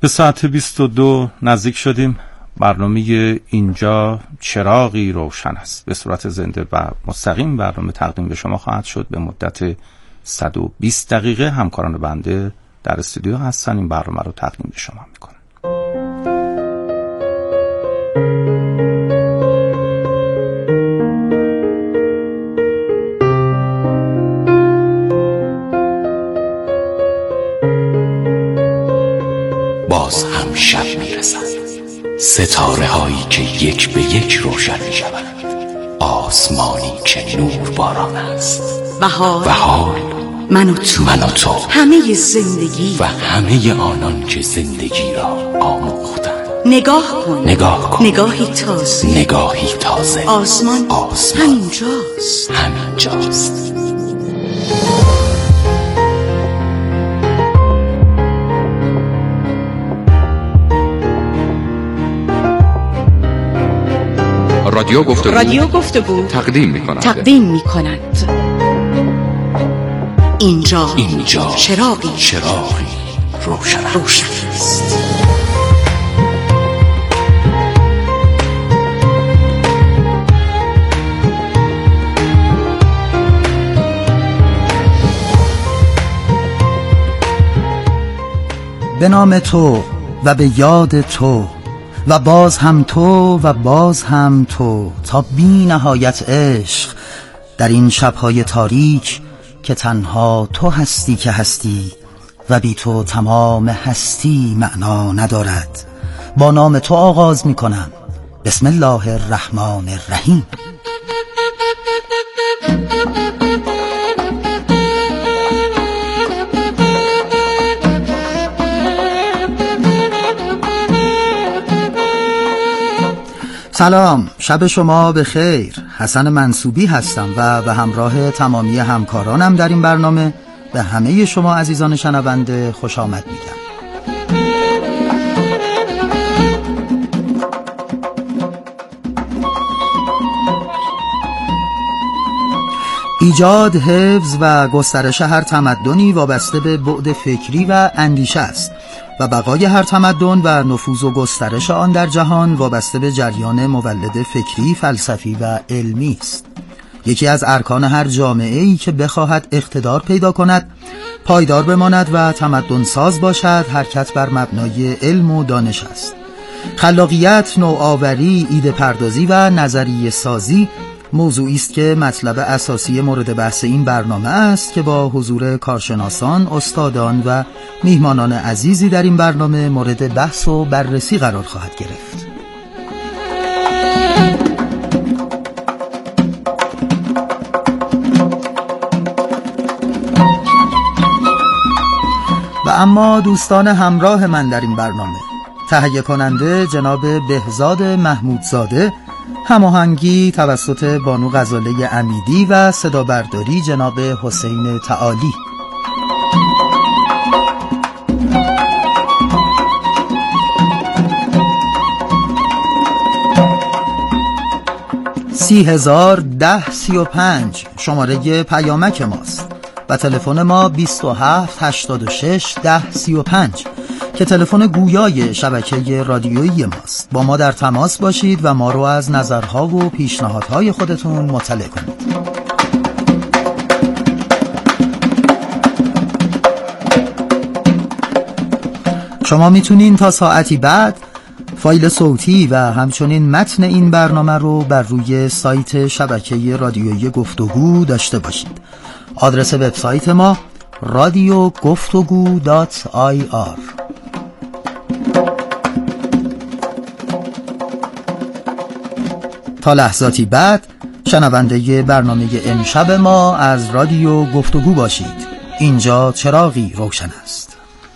به ساعت 22 نزدیک شدیم. برنامه اینجا چراغی روشن است به صورت زنده و مستقیم برنامه تقدیم به شما خواهد شد. به مدت 120 دقیقه همکاران بنده در استودیو هستن، این برنامه رو تقدیم به شما میکنن. باز هم شب میرسد، ستاره هایی که یک به یک روشن می شود، آسمانی که نور باران است و حال من و تو همه زندگی و همه آنان که زندگی را آموختند. نگاه کن نگاهی تازه آسمان همینجاست. رادیو گفتگو تقدیم می کند. اینجا چراغی روشن است. به نام تو و به یاد تو و باز هم تو و باز هم تو، تا بی نهایت عشق در این شبهای تاریک که تنها تو هستی که هستی و بی تو تمام هستی معنا ندارد. با نام تو آغاز می کنم. بسم الله الرحمن الرحیم. سلام، شب شما به خیر. حسن منصوبی هستم و به همراه تمامی همکارانم در این برنامه به همه شما عزیزان شنونده خوش آمد میگم. ایجاد، حفظ و گسترش هر تمدنی وابسته به بعد فکری و اندیشه است و بقای هر تمدن و نفوذ و گسترش آن در جهان وابسته به جریان مولد فکری، فلسفی و علمی است. یکی از ارکان هر جامعه‌ای که بخواهد اقتدار پیدا کند، پایدار بماند و تمدن ساز باشد، حرکت بر مبنای علم و دانش است. خلاقیت، نوآوری، ایده پردازی و نظریه سازی موضوعی است که مطلب اساسی مورد بحث این برنامه است که با حضور کارشناسان، استادان و میهمانان عزیزی در این برنامه مورد بحث و بررسی قرار خواهد گرفت. و اما دوستان همراه من در این برنامه، تهیه کننده جناب بهزاد محمودزاده، هماهنگی توسط بانو غزاله امیدی و صدا برداری جناب حسین تعالی. $30,010 شماره پیامک ماست و تلفن ما 27861035 که تلفن گویای شبکه رادیویی ماست. با ما در تماس باشید و ما رو از نظرها و پیشنهادهای خودتون مطلع کنید. شما میتونین تا ساعتی بعد فایل صوتی و همچنین متن این برنامه رو بر روی سایت شبکه رادیویی گفتگو داشته باشید. آدرس وبسایت ما radiogoftogoo.ir. تا لحظاتی بعد شنونده برنامه امشب ما از رادیو گفتگو باشید. اینجا چراغی روشن است.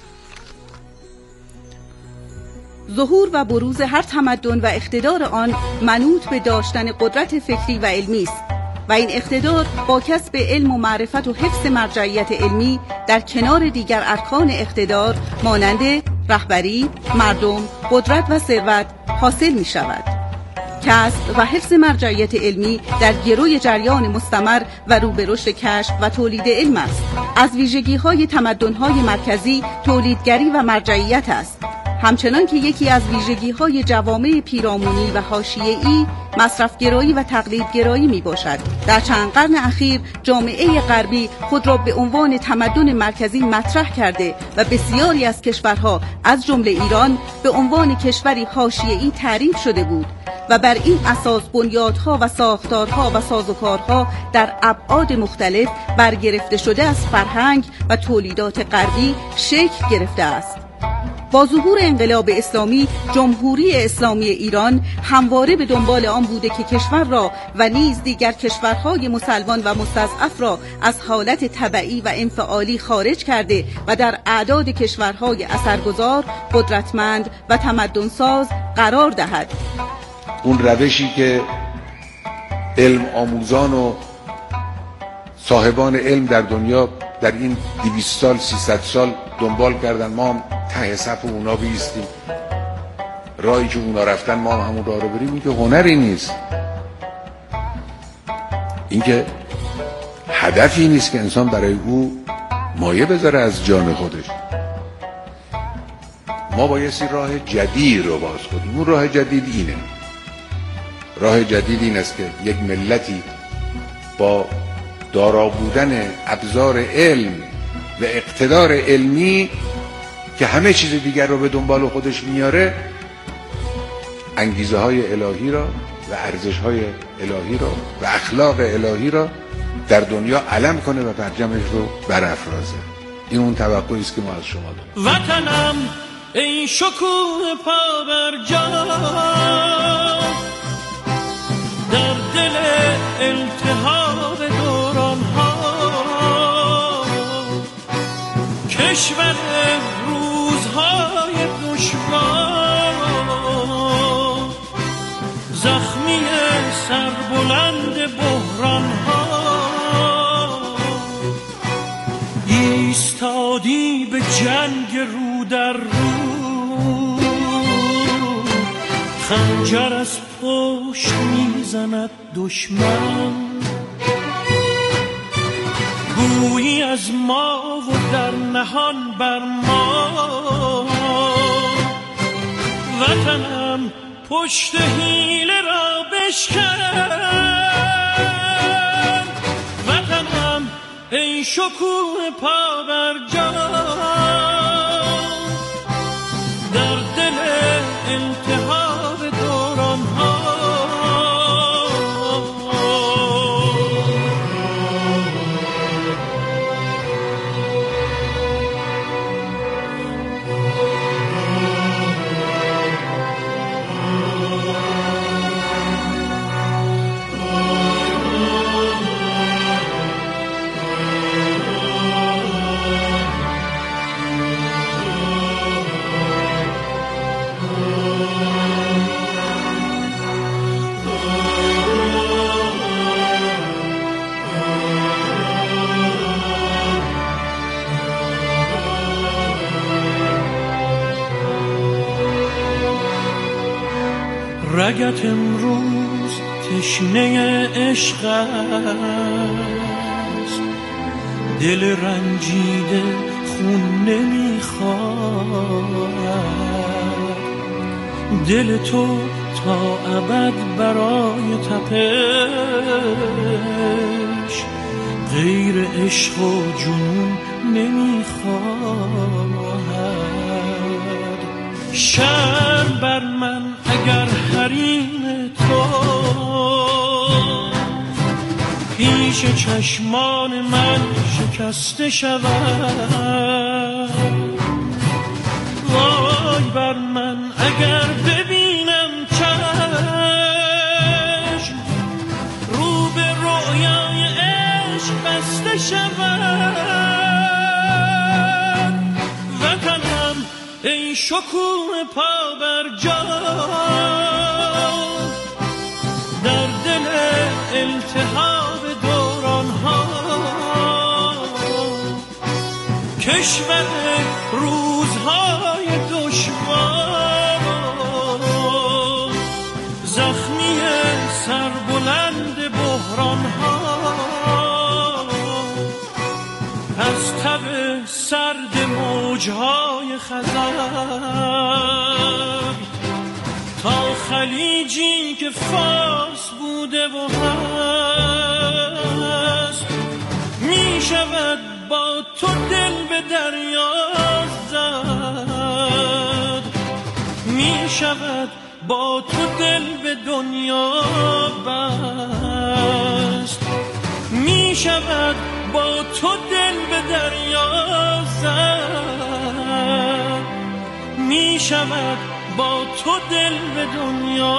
ظهور و بروز هر تمدن و اقتدار آن منوط به داشتن قدرت فکری و علمی است و این اقتدار با کسب علم و معرفت و حفظ مرجعیت علمی در کنار دیگر ارکان اقتدار مانند رهبری، مردم، قدرت و ثروت حاصل می شود. کسب و حفظ مرجعیت علمی در گروی جریان مستمر و رو به رشد کشف و تولید علم است. از ویژگی‌های تمدن‌های مرکزی تولیدگری و مرجعیت است. همچنان که یکی از ویژگی‌های جوامع پیرامونی و حاشیه‌ای مصرف‌گرایی و تقلیدگرایی میباشد. در چند قرن اخیر جامعه غربی خود را به عنوان تمدن مرکزی مطرح کرده و بسیاری از کشورها از جمله ایران به عنوان کشوری حاشیه‌ای تعریف شده بود و بر این اساس بنیادها و ساختارها و سازوکارها در ابعاد مختلف برگرفته شده از فرهنگ و تولیدات غربی شکل گرفته است. با ظهور انقلاب اسلامی، جمهوری اسلامی ایران همواره به دنبال آن بوده که کشور را و نیز دیگر کشورهای مسلمان و مستضعف را از حالت تبعی و انفعالی خارج کرده و در اعداد کشورهای اثرگذار، قدرتمند و تمدنساز قرار دهد. اون روشی که علم آموزان و صاحبان علم در دنیا در این 200 سال 300 سال دنبال کردن، ما هم ته صف اونا بیستیم، راهی که اونا رفتن ما هم همون راه رو بریم، این که هنری نیست، این که هدفی نیست که انسان برای او مایه بذاره از جان خودش. ما بایستی راه جدید رو باز کنیم. اون راه جدید اینه، راه جدید این است که یک ملتی با دارا بودن ابزار علم و اقتدار علمی که همه چیز دیگر رو به دنبال خودش میاره، انگیزه های الهی را و ارزش های الهی را و اخلاق الهی را در دنیا علم کنه و پرچمش رو برافرازه. این اون توقعی است که ما از شما داریم. وطنم ای شکوه پا بر جا، در دل التهاب دوران ها، کشور روزهای دشوار، زخمی سربلند بحران ها، ایستادی به جنگ رو در رو، خنجر از پشت میزند دشمن، گویی از ما و در نهان بر ما، وطنم پشت حیله را بشکن، وطنم ای شکوه پا بر جا، در دل التهاب دوران ها، رگت امروز تشنه عشق است، دل رنجیده خون نمیخواد، دل تو تا ابد برای تپش غیر عشق و جنون نمیخواد. شرم بر من اگر حریم تو پیش چشمان من شکسته شود، وای بر من اگر ببینم چشم رو به رویای عشق بسته شود، وطنم ای شکوه پا بر جا، در دل التهاب دوران ها، کشور روزهای دشوار، زخمی سربلند بحران ها، از تب سرد موجهای خزر خلیجی که فارس بوده و هست، می شود با تو دل به دریا زد، می شود با تو دل به دنیا بست، می شود با تو دل به دریا زد، می شود با تو دل به دنیا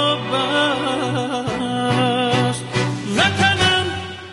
بست. وطنم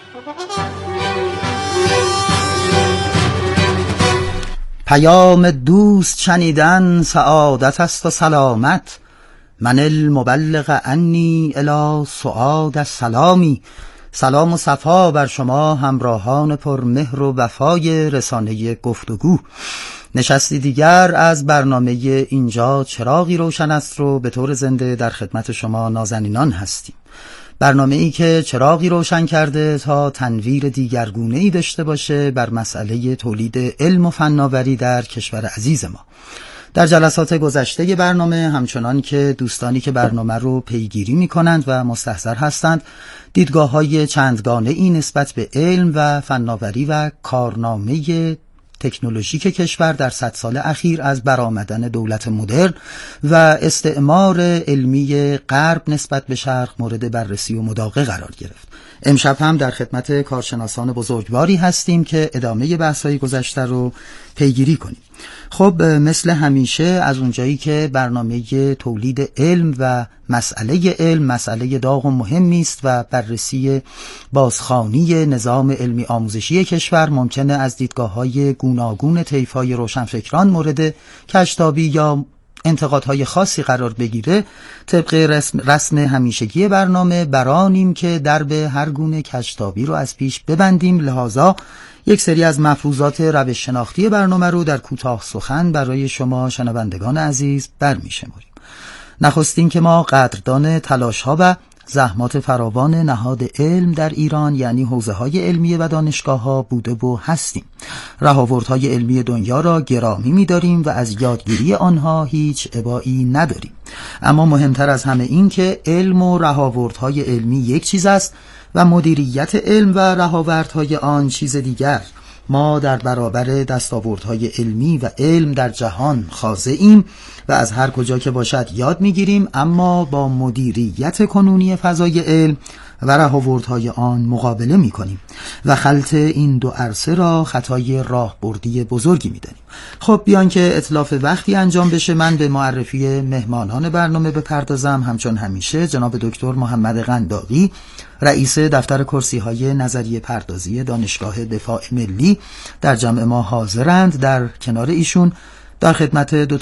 پیام دوست شنیدن سعادت است و سلامت، من المبلغ عنی الی سعاد السلامی. سلام و صفا بر شما همراهان پر مهر و وفای رسانه گفتگو. نشستی دیگر از برنامه اینجا چراغی روشن است رو به طور زنده در خدمت شما نازنینان هستیم. برنامه ای که چراغی روشن کرده تا تنویر دیگرگونه‌ای داشته باشه بر مسئله تولید علم و فناوری در کشور عزیز ما. در جلسات گذشته برنامه همچنان که دوستانی که برنامه رو پیگیری می کنند و مستحضر هستند دیدگاه‌های چندگانه‌ای نسبت به علم و فناوری و کارنامه تکنولوژیک کشور در 100 سال اخیر از برآمدن دولت مدرن و استعمار علمی غرب نسبت به شرق مورد بررسی و مداقه قرار گرفت. امشب هم در خدمت کارشناسان بزرگواری هستیم که ادامه بحث‌های گذشته رو پیگیری کنیم. خب مثل همیشه از اونجایی که برنامه تولید علم و مسئله علم مسئله داغ و مهمی است و بررسی بازخوانی نظام علمی آموزشی کشور ممکنه از دیدگاه‌های گوناگون طیف‌های روشنفکران مورد کشتابی یا انتقادهای خاصی قرار بگیره، طبق رسم همیشگی برنامه برانیم که درب هر گونه کجتابی رو از پیش ببندیم. لذا یک سری از مفروضات روش شناختی برنامه رو در کوتاه سخن برای شما شنوندگان عزیز برمی‌شماریم. نخستین که ما قدردان تلاش‌ها و زحمات فراوان نهاد علم در ایران یعنی حوزه‌های علمی و دانشگاه‌ها بوده و هستیم. رهاوردهای علمی دنیا را گرامی می‌داریم و از یادگیری آنها هیچ ابایی نداریم. اما مهمتر از همه این که علم و رهاوردهای علمی یک چیز است و مدیریت علم و رهاوردهای آن چیز دیگر. ما در برابر دستاوردهای علمی و علم در جهان خاضعیم و از هر کجا که باشد یاد میگیریم، اما با مدیریت کنونی فضای علم و رهاوردهای آن مقابله میکنیم و خلط این دو عرصه را خطای راهبردی بزرگی میدانیم. خب بیان که اتلاف وقتی انجام بشه من به معرفی مهمانان برنامه بپردازم. همچون همیشه جناب دکتر محمد قنداقی رئیس دفتر کرسی‌های نظریه پردازی دانشگاه دفاع ملی در جمع ما حاضرند. در کنار ایشون در خدمت دو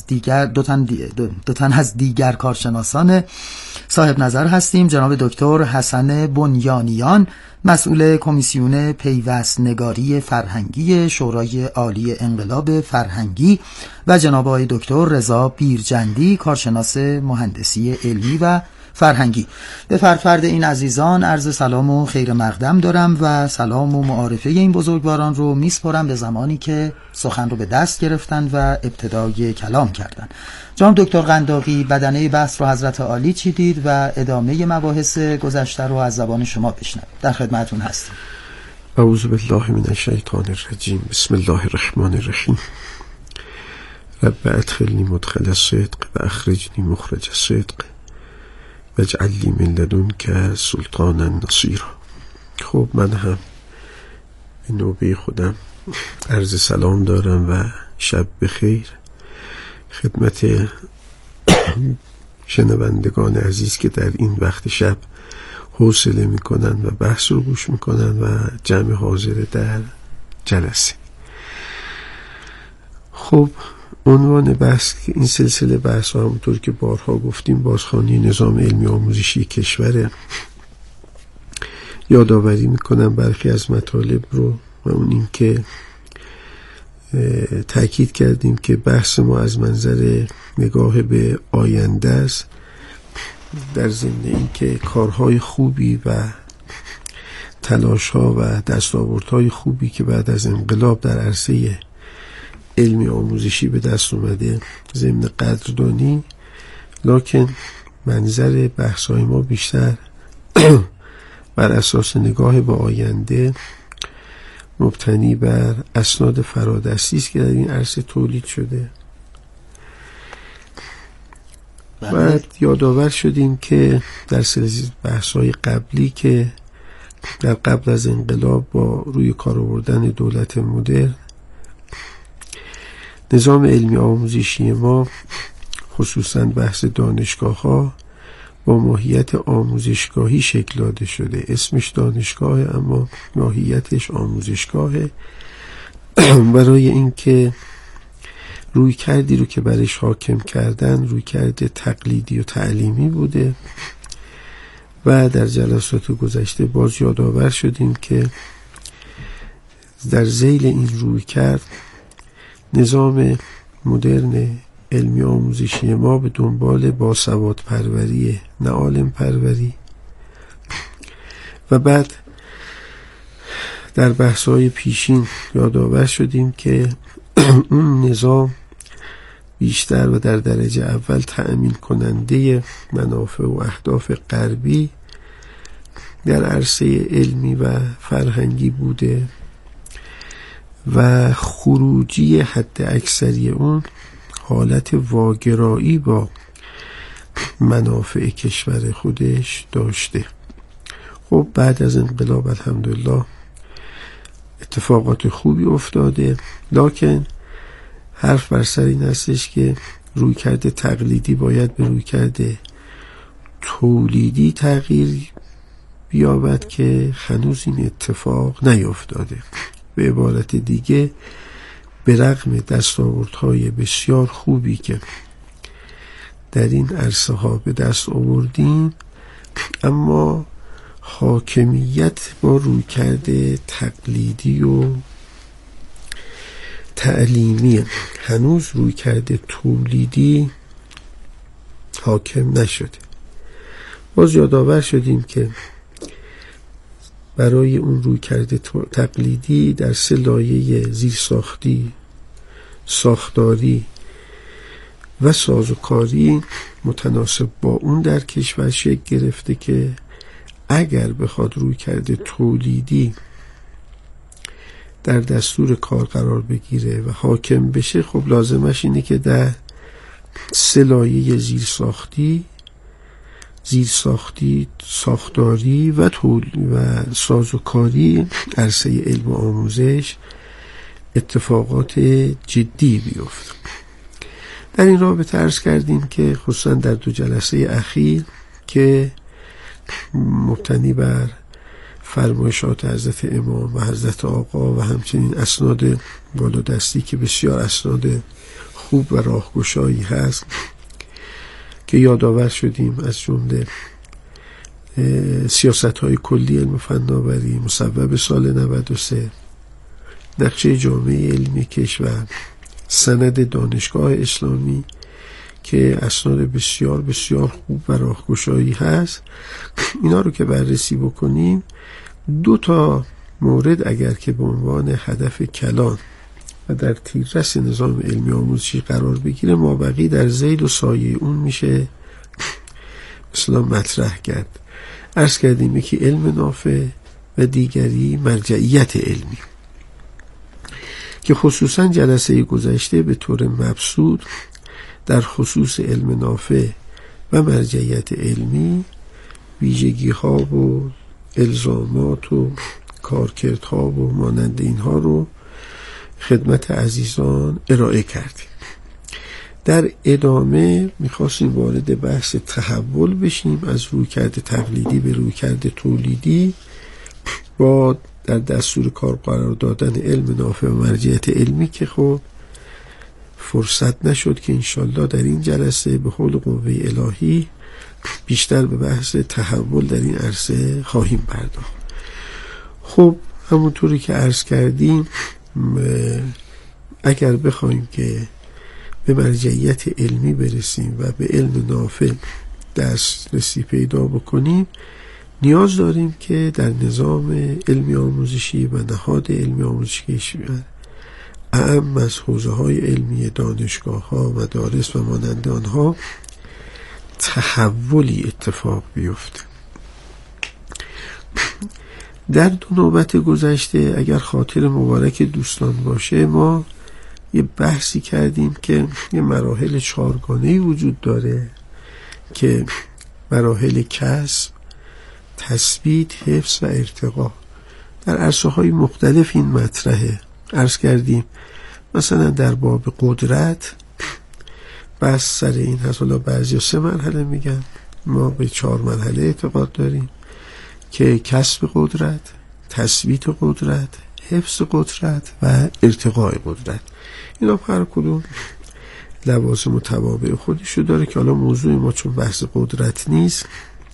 تن از دیگر کارشناسان صاحب نظر هستیم. جناب دکتر حسن بنیانیان مسئول کمیسیون پیوست نگاری فرهنگی شورای عالی انقلاب فرهنگی و جناب آقای دکتر رضا بیرجندی کارشناس مهندسی علمی و فرهنگی. به فرد این عزیزان عرض سلام و خیر مقدم دارم و سلام و معارفه این بزرگواران رو میسپارم به زمانی که سخن رو به دست گرفتن و ابتدای کلام کردن. جناب دکتر قنداقی بدنه بحث رو حضرت عالی چیدید و ادامه مباحث گذشته رو از زبان شما بشنویم. در خدمتتون هستیم. اعوذ بالله من الشیطان الرجیم. بسم الله الرحمن الرحیم. رب ادخلنی مدخل صدق و اخرجنی مخرج صدق واجعل لی من لدنک سلطانا نصیرا. خب من هم به نوبه خودم عرض سلام دارم و شب بخیر خدمت شنوندگان عزیز که در این وقت شب حوصله میکنن و بحث رو گوش میکنن و جمع حاضر در جلسه. خب عنوان بحث این سلسله بحث ها همونطور که بارها گفتیم بازخوانی نظام علمی آموزشی کشور. یادآوری میکنم برخی از مطالب رو و اون این که تأکید کردیم که بحث ما از منظر نگاه به آینده است، در ضمن این که کارهای خوبی و تلاش‌ها و دستاوردهای خوبی که بعد از انقلاب در عرصه علمی آموزشی به دست اومده ضمن قدردانی، لکن منظر بحث‌های ما بیشتر بر اساس نگاه به آینده مبتنی بر اسناد فرادستی است که در این عرصه تولید شده. بعد یادآور شدیم که در سلسله بحث‌های قبلی که در قبل از انقلاب با روی کار آوردن دولت مدرن نظام علمی آموزشی ما خصوصا بحث دانشگاه‌ها با ماهیت آموزشگاهی شکل داده شده. اسمش دانشگاهه اما ماهیتش آموزشگاهه. برای اینکه روی کردی رو که برش حاکم کردن روی کرده تقلیدی و تعلیمی بوده و در جلسات گذشته باز یادآور شدیم که در ذیل این روی کرد نظام مدرن علمی آموزشی ما به دنبال باسواد پروری نه عالم پروری و بعد در بحث‌های پیشین یادآور شدیم که اون نظام بیشتر و در درجه اول تأمین کننده منافع و اهداف غربی در عرصه علمی و فرهنگی بوده و خروجی حد اکثری اون حالت واگرایی با منافع کشور خودش داشته. خب بعد از انقلاب الحمدلله اتفاقات خوبی افتاده، لکن حرف بر سر این هستش که رویکرد تقلیدی باید به رویکرد تولیدی تغییر بیابد که هنوز این اتفاق نیفتاده. به عبارت دیگه به رغم دستاوردهای بسیار خوبی که در این عرصه ها به دست آوردیم اما حاکمیت با رویکرد تقلیدی و تعلیمی هنوز رویکرد تولیدی حاکم نشده. باز یادآور شدیم که برای اون رویکرد تقلیدی در 3 لایه زیرساختی، ساختاری و سازوکاری متناسب با اون در کشور شکل گرفته که اگر بخواد رویکرد تولیدی در دستور کار قرار بگیره و حاکم بشه، خب لازمش اینه که در 3 لایه زیرساختی، ساختاری و سازوکاری عرصه علم و آموزش اتفاقات جدی بیفته. در این رابطه عرض کردیم که خصوصا در 2 جلسه اخیر که مبتنی بر فرمایشات حضرت امام و حضرت آقا و همچنین اسناد بالادستی که بسیار اسناد خوب و راهگشایی هست که یادآور شدیم از جمله سیاست‌های کلی علم و فناوری مصوب سال 93، نقشه جامعه علمی کشور، سند دانشگاه اسلامی که اسناد بسیار بسیار خوب و راهگشایی هست. اینا رو که بررسی بکنیم 2 تا مورد اگر که به عنوان هدف کلان و در تیررس نظام علمی آموزشی قرار بگیره، مابقی در ذیل و سایه اون میشه مثلا مطرح کرد. عرض کردیم که علم نافع و دیگری مرجعیت علمی که خصوصا جلسه گذشته به طور مبسوط در خصوص علم نافع و مرجعیت علمی ویژگی ها و الزامات و کارکردها و مانند اینها رو خدمت عزیزان ارائه کردیم. در ادامه میخواستیم وارد بحث تحول بشیم از رویکرد تقلیدی به رویکرد تولیدی با در دستور کار قرار دادن علم نافع و مرجعیت علمی که خب فرصت نشد که انشالله در این جلسه به حول قوه الهی بیشتر به بحث تحول در این عرصه خواهیم پرداخت. خب همونطوری که عرض کردیم اگر بخوایم که به مرجعیت علمی برسیم و به علم نافع دسترسی پیدا بکنیم نیاز داریم که در نظام علمی آموزشی و نهاد علمی آموزشی کشور اعم از حوزه های علمی دانشگاه ها، مدارس و مانند آنها تحولی اتفاق بیفته. در 2 نوبت گذشته اگر خاطر مبارک دوستان باشه ما یه بحثی کردیم که یه مراحل 4گانه‌ای وجود داره که مراحل کسب، تثبیت، حفظ و ارتقا. در عرصه‌های مختلف این مطرحه. عرض کردیم مثلا در باب قدرت بس سر این هست، حالا بعضی 3 مرحله میگن، ما به 4 مرحله اعتقاد داریم که کسب قدرت، تثبیت قدرت، حفظ قدرت و ارتقاء قدرت. اینا هر کدوم لوازم و توابع خودشو داره که حالا موضوع ما چون بحث قدرت نیست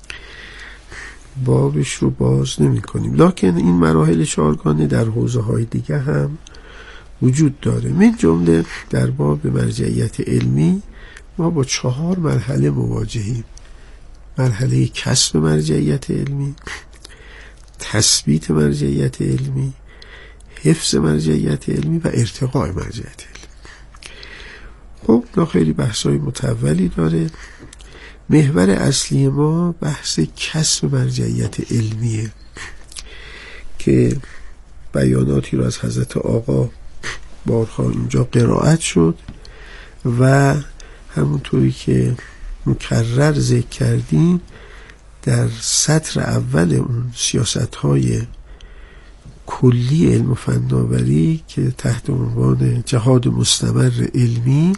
بابش رو باز نمی کنیم. لکن این مراحل 4گانه در حوزه های دیگه هم وجود داره. من جمله در باب مرجعیت علمی ما با 4 مرحله مواجهیم: مرحله کسب مرجعیت علمی، تثبیت مرجعیت علمی، حفظ مرجعیت علمی و ارتقاء مرجعیت علمی. خب اینا خیلی بحث‌های متولی داره. محور اصلی ما بحث کسب مرجعیت علمیه که بیاناتی را از حضرت آقا بارها اینجا قرائت شد و همونطوری که مکرر ذکر کردیم در سطر اول اون سیاست‌های کلی علم و فناوری که تحت عنوان جهاد مستمر علمی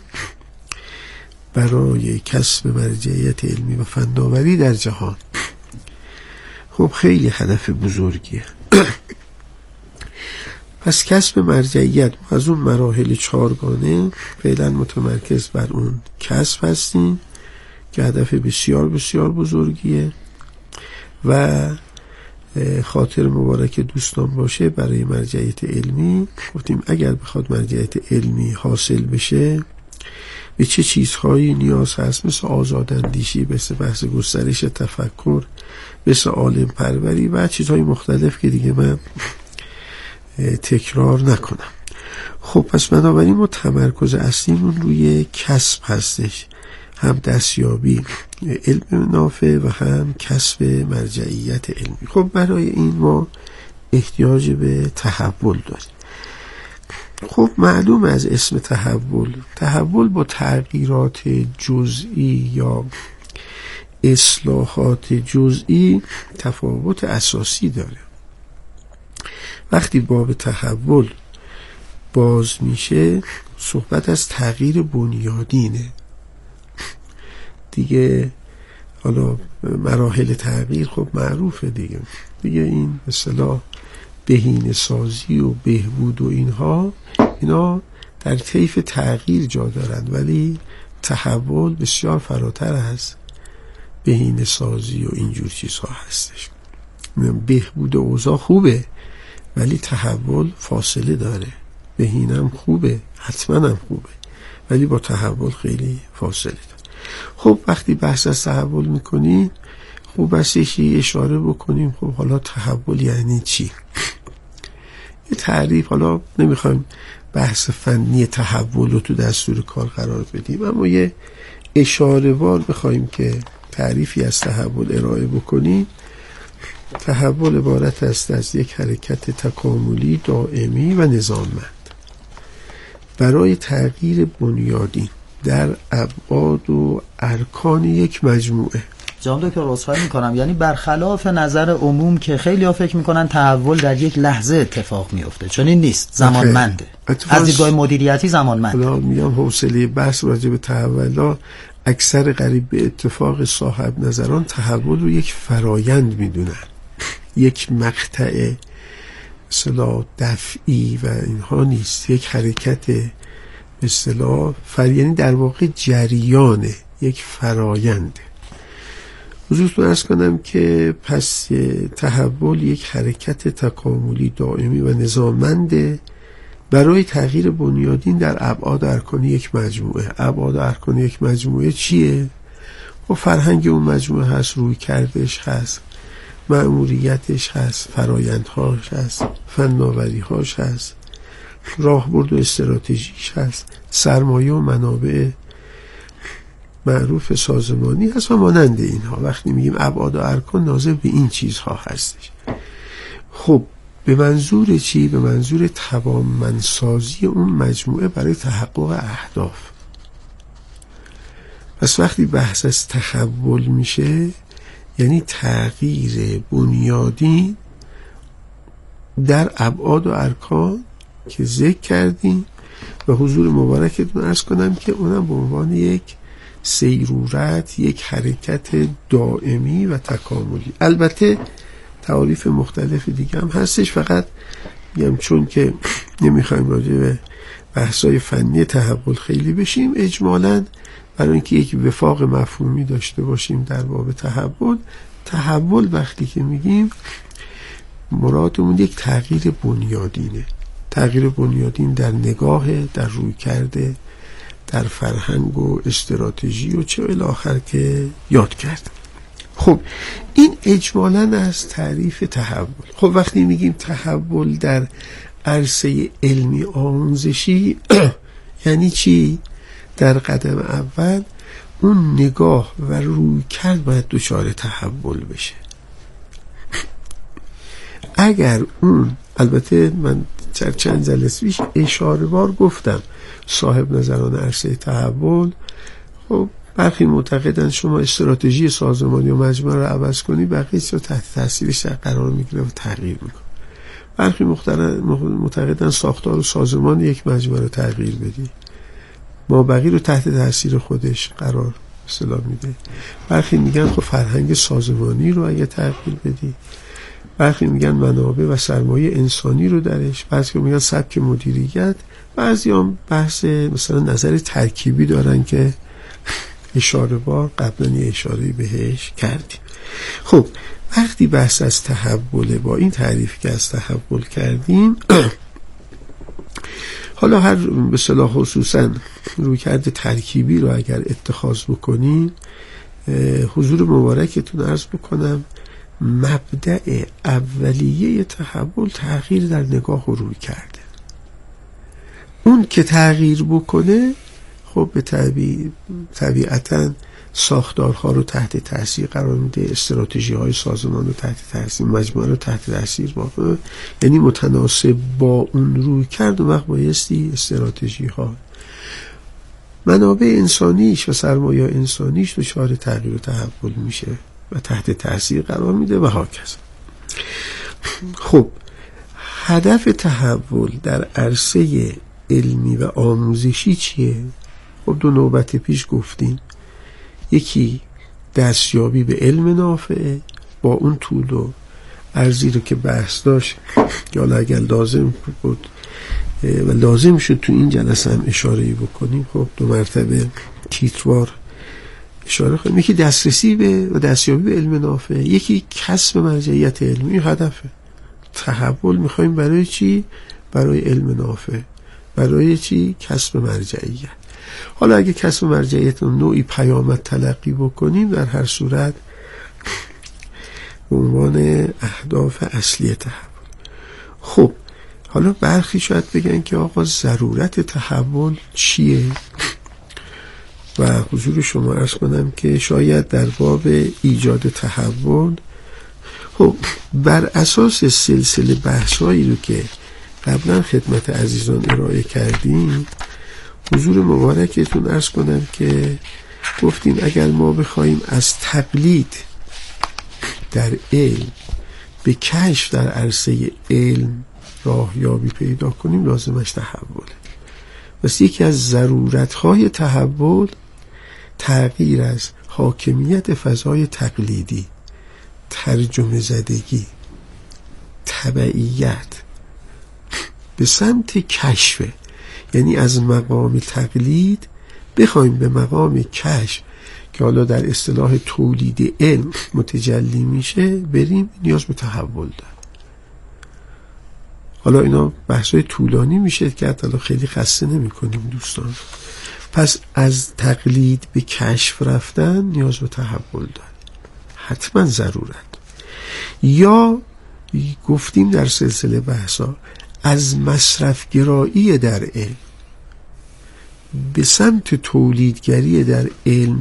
برای کسب مرجعیت علمی و فناوری در جهان، خب خیلی هدف بزرگیه. پس کسب مرجعیت از اون مراحل 4گانه فعلا متمرکز بر اون کسب هستیم که هدف بسیار بسیار بزرگیه و خاطر مبارک دوستان باشه برای مرجعیت علمی. گفتیم اگر بخواد مرجعیت علمی حاصل بشه به چه چیزهایی نیاز هست، مثل آزاداندیشی، مثل بحث گسترش تفکر، مثل عالم پروری و چیزهای مختلف که دیگه من تکرار نکنم. خب پس بنابراین ما تمرکز اصلیمون روی کسب هستش، هم دستیابی علم نافع و هم کسب مرجعیت علمی. خب برای این ما احتیاج به تحول داریم. خب معلوم از اسم تحول با تغییرات جزئی یا اصلاحات جزئی تفاوت اساسی داره. وقتی باب تحول باز میشه صحبت از تغییر بنیادینه دیگه. حالا مراحل تغییر خب معروفه دیگه این مثلا بهینه سازی و بهبود و اینا در طیف تغییر جا دارند، ولی تحول بسیار فراتر از بهینه سازی و اینجور چیزها هستش. بهبود اوضاع خوبه ولی تحول فاصله داره. بهینم خوبه، حتما هم خوبه، ولی با تحول خیلی فاصله داره. خب وقتی بحث از تحول میکنیم خوب است اشاره بکنیم خب حالا تحول یعنی چی؟ یه تعریف، حالا نمیخوایم بحث فنی تحول رو تو دستور کار قرار بدیم، اما یه اشاره وار بخوایم که تعریفی از تحول ارائه بکنیم. تحول عبارت است از یک حرکت تکاملی دائمی و نظاممند برای تغییر بنیادین در ابعاد و ارکان یک مجموعه. جناب دکتر عذرخواهی میکنم، یعنی برخلاف نظر عموم که خیلی ها فکر میکنن تحول در یک لحظه اتفاق میفته، چون این نیست، زمانمنده. از دیدگاه مدیریتی زمانمنده. حالا میگم حوصله بحث راجع به تحول اکثر قریب به اتفاق صاحب نظران تحول رو یک فرایند میدونن، یک مقطع مثلا دفعی و اینها نیست، یک حرکت به اصطلاح یعنی در واقع جریانه، یک فراینده. حضورتون عرض کنم که پس تحول یک حرکت تکاملی دائمی و نظاممنده برای تغییر بنیادین در ابعاد ارکانی یک مجموعه. ابعاد ارکانی یک مجموعه چیه؟ و فرهنگ اون مجموعه هست، روی کردش هست، مأموریتش هست، فرایندهاش هست، فناوریهاش هست، راهبرد و استراتژیش هست، سرمایه و منابع معروف سازمانی هست و مانند اینها. وقتی میگیم ابعاد و ارکان ناظر به این چیزها هستش. خب به منظور چی؟ به منظور توانمندسازی اون مجموعه برای تحقق اهداف. پس وقتی بحث از تحول میشه یعنی تغییر بنیادی در ابعاد و ارکان که ذکر کردیم و حضور مبارکتون عرض کنم که اونم به عنوان یک سیرورت، یک حرکت دائمی و تکاملی. البته تعاریف مختلف دیگه هم هستش، فقط میگم چون که نمیخوایم راجع به بحث‌های فنی تحول خیلی بشیم، اجمالاً برای اینکه یک وفاق مفهومی داشته باشیم در باب تحول وقتی که میگیم مرادمون یک تغییر بنیادینه. تغییر بنیادین در نگاه، در رویکرد، در فرهنگ و استراتژی و چه الی آخر که یاد کردم. خب این اجمالاً از تعریف تحول. خب وقتی میگیم تحول در عرصه علمی آموزشی یعنی چی؟ در قدم اول اون نگاه و رویکرد باید دچار تحول بشه. اگر اون، البته من چند جلسه پیش اشاره بار گفتم صاحب نظران عرصه تحول، خب برخی معتقدن شما استراتژی سازمانی و مجموعه رو عوض کنی بقیه چیزا تحت تاثیرش قرار میگیره و تغییر میکنه. برخی معتقدن ساختار و سازمان یک مجموعه رو تغییر بدی، ما بقیه رو تحت تاثیر خودش قرار میده. برخی میگن خب فرهنگ سازمانی رو اگه تغییر بدی، برخی میگن منابع و سرمایه انسانی رو درش، بعضی میگن سبک مدیریت، بعضی هم بحث مثلا نظر ترکیبی دارن که اشاره بار قبلا یه اشاره بهش کردیم. خب وقتی بحث از تحول با این تعریف که از تحول کردیم حالا هر به اصطلاح خصوصا رویکرد ترکیبی رو اگر اتخاذ بکنیم، حضور مبارکتون عرض بکنم مبدأ اولیه تحول تغییر در نگاه و روی کرده. اون که تغییر بکنه خب به طبیعتاً ساختارها رو تحت تاثیر قرار میده، استراتژی های سازمان رو تحت تاثیر، مجموعه رو تحت تاثیر واقع، یعنی متناسب با اون روی کرد و وقت بایستی استراتژی ها، منابع انسانیش و سرمایه انسانیش دچار تغییر و تحول میشه و تحت تاثیر قرار میده و هاکذا. خب هدف تحول در عرصه علمی و آموزشی چیه؟ خب دو نوبت پیش گفتیم، یکی دستیابی به علم نافعه با اون طول و عرضی رو که بحث داشت که حالا اگر لازم بود و لازم شد تو این جلسه هم اشاره‌ای بکنیم، خب دو مرتبه تیتروار اشاره کنیم. یکی دسترسی به و دستیابی به علم نافع، یکی کسب مرجعیت علمی. هدفه تحول میخوایم برای چی؟ برای علم نافع. برای چی؟ کسب مرجعیت. حالا اگه کسب مرجعیت رو نوعی پیامد تلقی بکنیم، در هر صورت به عنوان اهداف اصلی تحول. خب حالا برخی شاید بگن که آقا ضرورت تحول چیه؟ و حضور شما عرض کنم که شاید در باب ایجاد تحول، خب بر اساس سلسله بحثایی رو که قبلا خدمت عزیزان ارائه کردیم، حضور مبارکتون عرض کنم که گفتیم اگر ما بخوایم از تقلید در علم به کشف در عرصه علم راهیابی پیدا کنیم، لازمش تحوله. پس یکی از ضرورت‌های تحول تغییر از حاکمیت فضای تقلیدی، ترجمه زدگی، تبعیت به سمت کشف، یعنی از مقام تقلید بخوایم به مقام کشف که حالا در اصطلاح تولید علم متجلی میشه بریم، نیاز به تحول داره. حالا اینا بحثای طولانی میشه که حتی خیلی خسته نمی کنیم دوستان. پس از تقلید به کشف رفتن نیاز به تحول داره، حتما ضرورت. یا گفتیم در سلسله بحثا از مصرف گرایی در علم به سمت تولیدگری در علم